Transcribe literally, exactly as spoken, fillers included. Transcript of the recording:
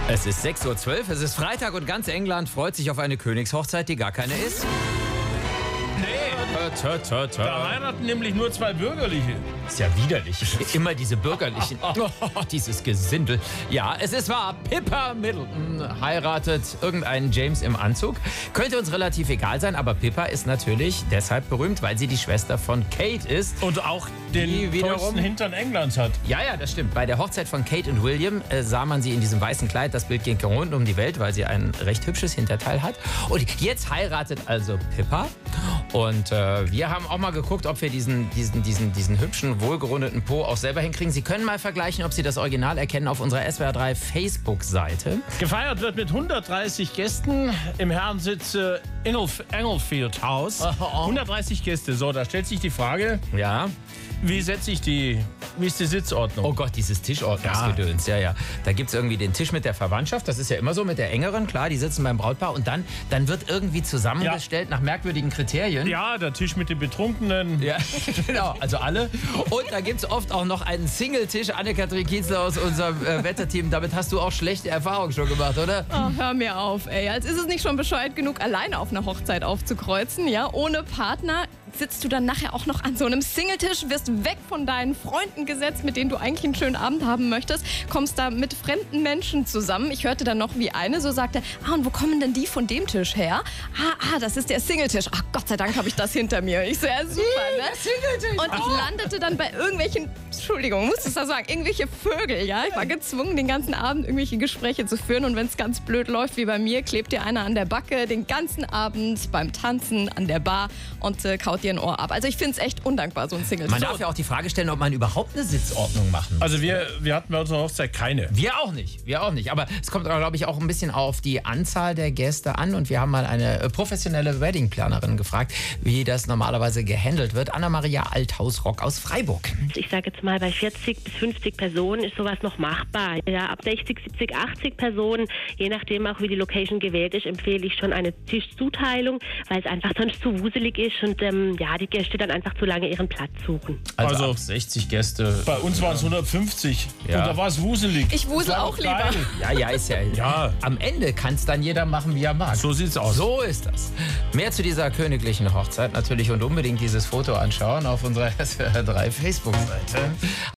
Es ist sechs Uhr zwölf, es ist Freitag und ganz England freut sich auf eine Königshochzeit, die gar keine ist. Nee, Tö, tö, tö. da heiraten nämlich nur zwei Bürgerliche. Ist ja widerlich. Immer diese bürgerlichen. Oh, dieses Gesindel. Ja, es ist wahr. Pippa Middleton heiratet irgendeinen James im Anzug. Könnte uns relativ egal sein, aber Pippa ist natürlich deshalb berühmt, weil sie die Schwester von Kate ist. Und auch Die den wiederum- tollsten Hintern Englands hat. Ja, ja, das stimmt. Bei der Hochzeit von Kate und William äh, sah man sie in diesem weißen Kleid. Das Bild ging rund um die Welt, weil sie ein recht hübsches Hinterteil hat. Und jetzt heiratet also Pippa. Und äh, wir haben auch mal geguckt, ob wir diesen, diesen, diesen, diesen hübschen, wohlgerundeten Po auch selber hinkriegen. Sie können mal vergleichen, ob Sie das Original erkennen auf unserer S W R drei Facebook-Seite. Gefeiert wird mit hundertdreißig Gästen im Herrensitz äh, Engelf Engelfield House. hundertdreißig Gäste. So, da stellt sich die Frage, Ja. wie setze ich die, wie ist die Sitzordnung? Oh Gott, dieses Tischordnungsgedöns. Ja, ja. Da gibt es irgendwie den Tisch mit der Verwandtschaft. Das ist ja immer so mit der engeren. Klar, die sitzen beim Brautpaar. Und dann, dann wird irgendwie zusammengestellt nach merkwürdigen Kriterien. Ja, der Tisch mit den Betrunkenen. Ja, genau, also alle. Und da gibt es oft auch noch einen Single-Tisch. Anne-Kathrin Kienzler aus unserem äh, Wetterteam. Damit hast du auch schlechte Erfahrungen schon gemacht, oder? Oh, hör mir auf, ey. Als ist es nicht schon bescheuert genug, alleine auf einer Hochzeit aufzukreuzen, ja? Ohne Partner sitzt du dann nachher auch noch an so einem Singletisch, wirst weg von deinen Freunden gesetzt, mit denen du eigentlich einen schönen Abend haben möchtest, kommst da mit fremden Menschen zusammen. Ich hörte dann noch, wie eine so sagte, ah, und wo kommen denn die von dem Tisch her? Ah, ah, das ist der Singletisch. Ach, Gott sei Dank habe ich das hinter mir. Ich so, ja, super, ne? Und ich landete dann bei irgendwelchen, Entschuldigung, muss ich das sagen, irgendwelche Vögel, ja? Ich war gezwungen, den ganzen Abend irgendwelche Gespräche zu führen und wenn es ganz blöd läuft wie bei mir, klebt dir einer an der Backe den ganzen Abend beim Tanzen an der Bar und äh, kaut dir ein Ohr ab. Also ich finde es echt undankbar, so ein Singletisch. Man darf ja auch die Frage stellen, ob man überhaupt eine Sitzordnung machen muss. Also wir, wir hatten bei unserer Hochzeit keine. Wir auch nicht, wir auch nicht. Aber es kommt, glaube ich, auch ein bisschen auf die Anzahl der Gäste an. Und wir haben mal eine äh, professionelle Weddingplanerin gefragt, wie das normalerweise gehandelt wird. Anna-Maria Althaus-Rock aus Freiburg. Ich sage jetzt mal, bei vierzig bis fünfzig Personen ist sowas noch machbar. Ja, ab sechzig, siebzig, achtzig Personen, je nachdem auch wie die Location gewählt ist, empfehle ich schon eine Tischzuteilung, weil es einfach sonst zu wuselig ist und ähm, ja, die Gäste dann einfach zu lange ihren Platz suchen. Also, Also ab sechzig Gäste. Bei uns waren es hundertfünfzig. Ja. Und da war es wuselig. Ich wusel Das war auch geil. lieber. Ja, ja, ist ja. Ja. Am Ende kann es dann jeder machen, wie er mag. So sieht's aus. So ist das. Mehr zu dieser königlichen Hochzeit natürlich und unbedingt dieses Foto anschauen auf unserer S W R drei Facebook-Seite.